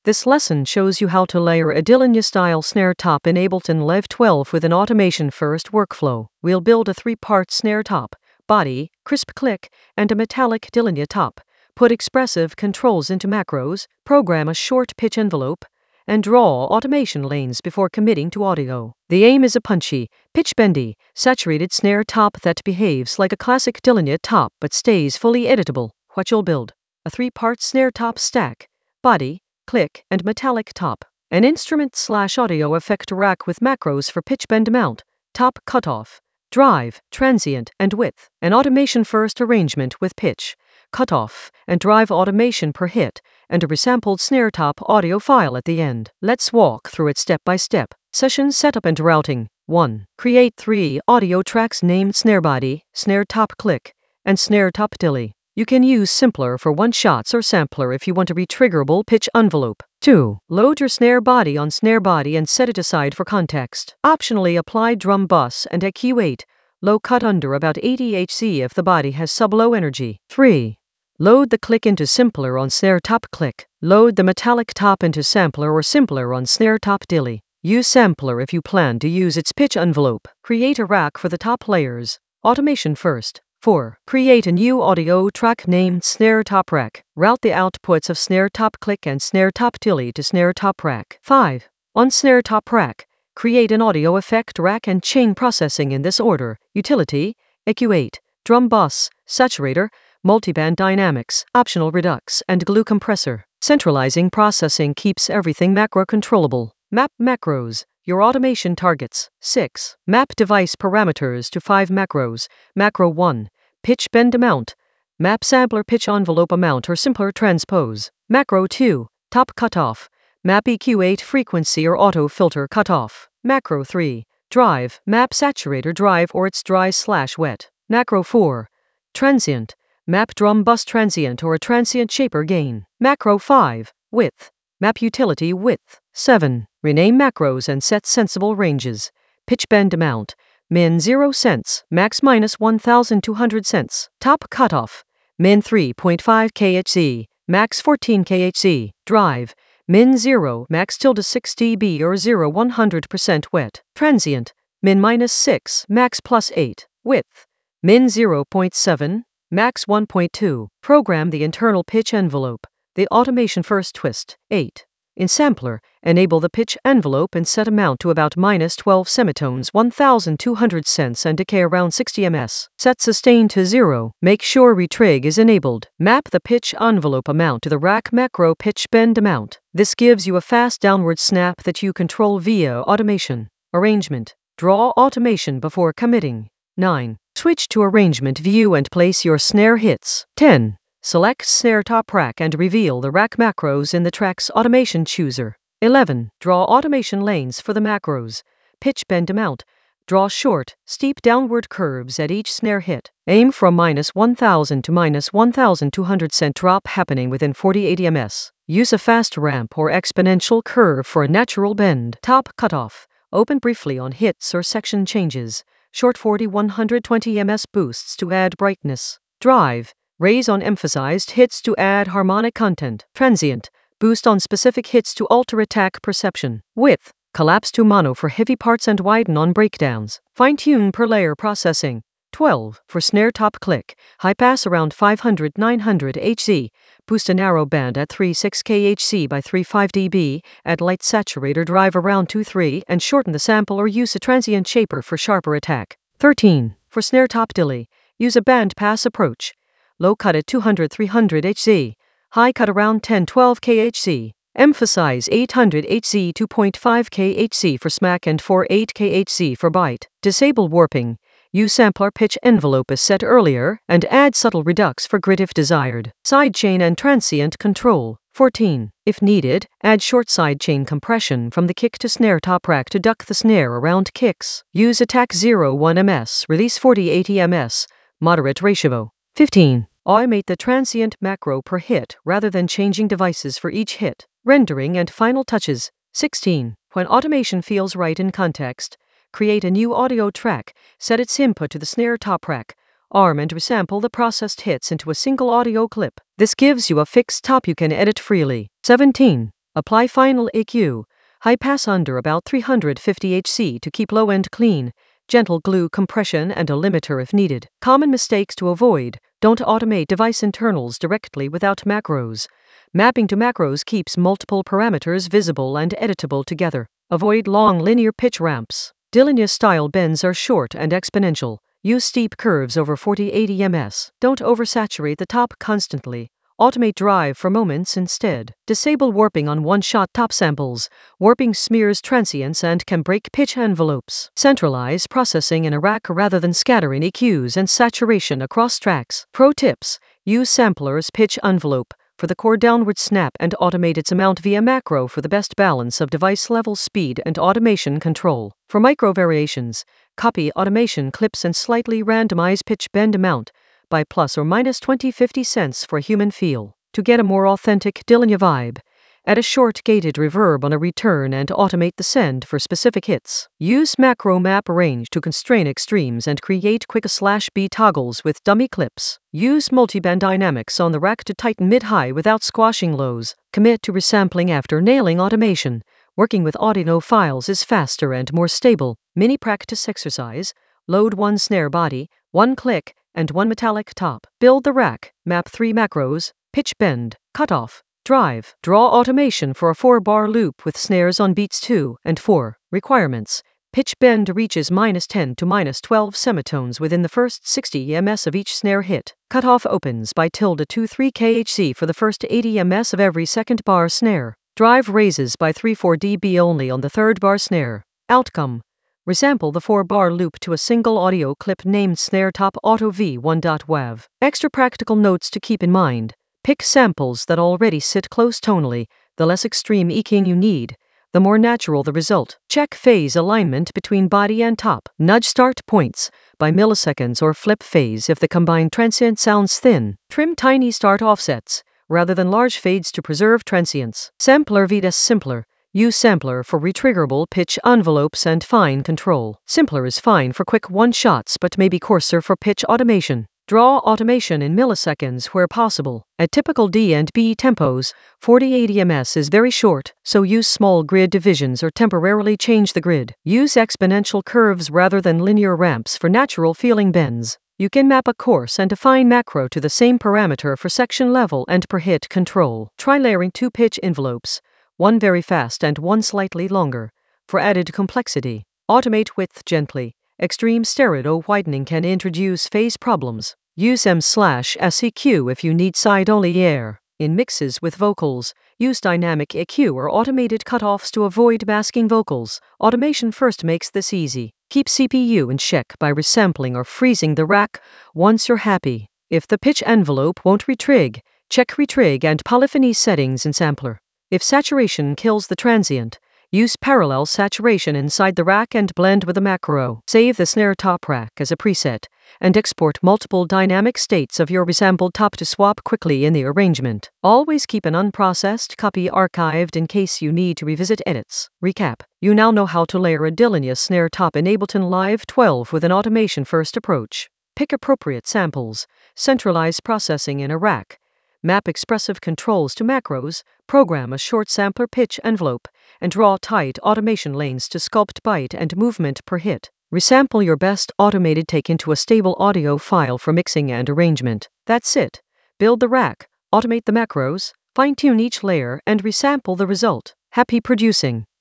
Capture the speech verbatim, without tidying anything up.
This lesson shows you how to layer a Dylan-style snare top in Ableton Live twelve with an automation-first workflow. We'll build a three-part snare top, body, crisp click, and a metallic Dylan top. Put expressive controls into macros, program a short pitch envelope, and draw automation lanes before committing to audio. The aim is a punchy, pitch-bendy, saturated snare top that behaves like a classic Dylan top but stays fully editable. What you'll build: a three-part snare top stack, body, click, and metallic top. An instrument slash audio effect rack with macros for pitch bend mount, top cutoff, drive, transient, and width. An automation-first arrangement with pitch, cutoff, and drive automation per hit, and a resampled snare top audio file at the end. Let's walk through it step by step. Session setup and routing. one. Create three audio tracks named snare body, snare top click, and snare top dilly. You can use simpler for one-shots or sampler if you want a retriggerable pitch envelope. two. Load your snare body on snare body and set it aside for context. Optionally apply drum bus and E Q eight, low cut under about eighty hertz if the body has sub-low energy. three. Load the click into simpler on snare top click. Load the metallic top into sampler or simpler on snare top dilly. Use sampler if you plan to use its pitch envelope. Create a rack for the top layers. Automation first. four. Create a new audio track named snare top rack. Route the outputs of snare top click and snare top dilly to snare top rack. five. On snare top rack, create an audio effect rack and chain processing in this order: utility, E Q eight, drum bus, saturator, multiband dynamics, optional redux, and glue compressor. Centralizing processing keeps everything macro controllable. Map macros. Your automation targets. six. Map device parameters to five macros. Macro one. Pitch bend amount. Map sampler pitch envelope amount or simpler transpose. Macro two. Top cutoff. Map E Q eight frequency or auto filter cutoff. Macro three. Drive. Map saturator drive or its dry slash wet. Macro four. Transient. Map drum bus transient or a transient shaper gain. Macro five. Width. Map utility width. seven. Rename macros and set sensible ranges. Pitch bend amount. Min zero cents, max minus one thousand two hundred cents. Top cutoff. Min three point five kilohertz, max fourteen kilohertz. Drive. Min zero, max tilde six decibels or zero one hundred percent wet. Transient. Min minus six, max plus eight. Width. Min zero point seven, max one point two. Program the internal pitch envelope. The automation first twist. eight. In sampler, enable the pitch envelope and set amount to about minus twelve semitones one thousand two hundred cents and decay around sixty meters. Set sustain to zero. Make sure retrig is enabled. Map the pitch envelope amount to the rack macro pitch bend amount. This gives you a fast downward snap that you control via automation. Arrangement. Draw automation before committing. nine. Switch to arrangement view and place your snare hits. ten. Select snare top rack and reveal the rack macros in the track's automation chooser. eleven. Draw automation lanes for the macros. Pitch bend amount. Draw short, steep downward curves at each snare hit. Aim from minus one thousand to minus one thousand two hundred cent drop happening within forty to eighty meters. Use a fast ramp or exponential curve for a natural bend. Top cutoff. Open briefly on hits or section changes. Short forty to one hundred twenty meters boosts to add brightness. Drive. Raise on emphasized hits to add harmonic content. Transient. Boost on specific hits to alter attack perception. Width. Collapse to mono for heavy parts and widen on breakdowns. Fine-tune per layer processing. twelve. For snare top click. High pass around five hundred to nine hundred hertz. Boost a narrow band at three point six kilohertz by three point five decibels. Add light saturator drive around two point three and shorten the sample or use a transient shaper for sharper attack. thirteen. For snare top dilly. Use a band pass approach. Low cut at two hundred to three hundred hertz. High cut around ten to twelve kilohertz. Emphasize eight hundred hertz two point five kilohertz for smack and four point eight kilohertz for bite. Disable warping. Use sampler pitch envelope as set earlier and add subtle redux for grit if desired. Sidechain and transient control. fourteen. If needed, add short sidechain compression from the kick to snare top rack to duck the snare around kicks. Use attack zero point one meters, release forty to eighty meters. Moderate ratio. fifteen. Automate the transient macro per hit rather than changing devices for each hit. Rendering and final touches. sixteen. When automation feels right in context, create a new audio track, set its input to the snare top rack, arm and resample the processed hits into a single audio clip. This gives you a fixed top you can edit freely. seventeen. Apply final E Q. High pass under about three hundred fifty hertz to keep low end clean. Gentle glue compression and a limiter if needed. Common mistakes to avoid. Don't automate device internals directly without macros. Mapping to macros keeps multiple parameters visible and editable together. Avoid long linear pitch ramps. Delinia style bends are short and exponential. Use steep curves over forty to eighty millimeters. Don't oversaturate the top constantly. Automate drive for moments instead. Disable warping on one-shot top samples. Warping smears transients and can break pitch envelopes. Centralize processing in a rack rather than scattering E Qs and saturation across tracks. Pro tips: use sampler's pitch envelope for the core downward snap and automate its amount via macro for the best balance of device level speed and automation control. For micro variations, copy automation clips and slightly randomize pitch bend amount by plus or minus twenty to fifty cents for a human feel. To get a more authentic Delinia vibe, add a short gated reverb on a return and automate the send for specific hits. Use macro map range to constrain extremes and create quick slash B toggles with dummy clips. Use multiband dynamics on the rack to tighten mid-high without squashing lows. Commit to resampling after nailing automation. Working with audio files is faster and more stable. Mini practice exercise. Load one snare body, one click, and one metallic top. Build the rack. Map three macros: pitch bend, cutoff, drive. Draw automation for a four-bar loop with snares on beats two and four. Requirements: pitch bend reaches minus ten to minus twelve semitones within the first sixty millimeters of each snare hit. Cutoff opens by tilde two to three kilohertz for the first eighty millimeters of every second bar snare. Drive raises by three to four decibels only on the third bar snare. Outcome: resample the four-bar loop to a single audio clip named Snare Top Auto V one dot wav. Extra practical notes to keep in mind: pick samples that already sit close tonally. The less extreme EQing you need, the more natural the result. Check phase alignment between body and top. Nudge start points by milliseconds or flip phase if the combined transient sounds thin. Trim tiny start offsets rather than large fades to preserve transients. Sampler Vs simpler. Use sampler for retriggerable pitch envelopes and fine control. Simpler is fine for quick one-shots but may be coarser for pitch automation. Draw automation in milliseconds where possible. At typical D and B tempos, forty to eighty millimeters is very short, so use small grid divisions or temporarily change the grid. Use exponential curves rather than linear ramps for natural feeling bends. You can map a coarse and a fine macro to the same parameter for section level and per hit control. Try layering two pitch envelopes, one very fast and one slightly longer, for added complexity. Automate width gently. Extreme stereo widening can introduce phase problems. Use M slash S E Q if you need side-only air. In mixes with vocals, use dynamic E Q or automated cutoffs to avoid masking vocals. Automation first makes this easy. Keep C P U in check by resampling or freezing the rack once you're happy. If the pitch envelope won't retrig, check retrig and polyphony settings in sampler. If saturation kills the transient, use parallel saturation inside the rack and blend with a macro. Save the snare top rack as a preset, and export multiple dynamic states of your resampled top to swap quickly in the arrangement. Always keep an unprocessed copy archived in case you need to revisit edits. Recap: you now know how to layer a Delinia snare top in Ableton Live twelve with an automation-first approach. Pick appropriate samples, centralize processing in a rack, map expressive controls to macros, program a short sampler pitch envelope, and draw tight automation lanes to sculpt byte and movement per hit. Resample your best automated take into a stable audio file for mixing and arrangement. That's it. Build the rack, automate the macros, fine-tune each layer, and resample the result. Happy producing!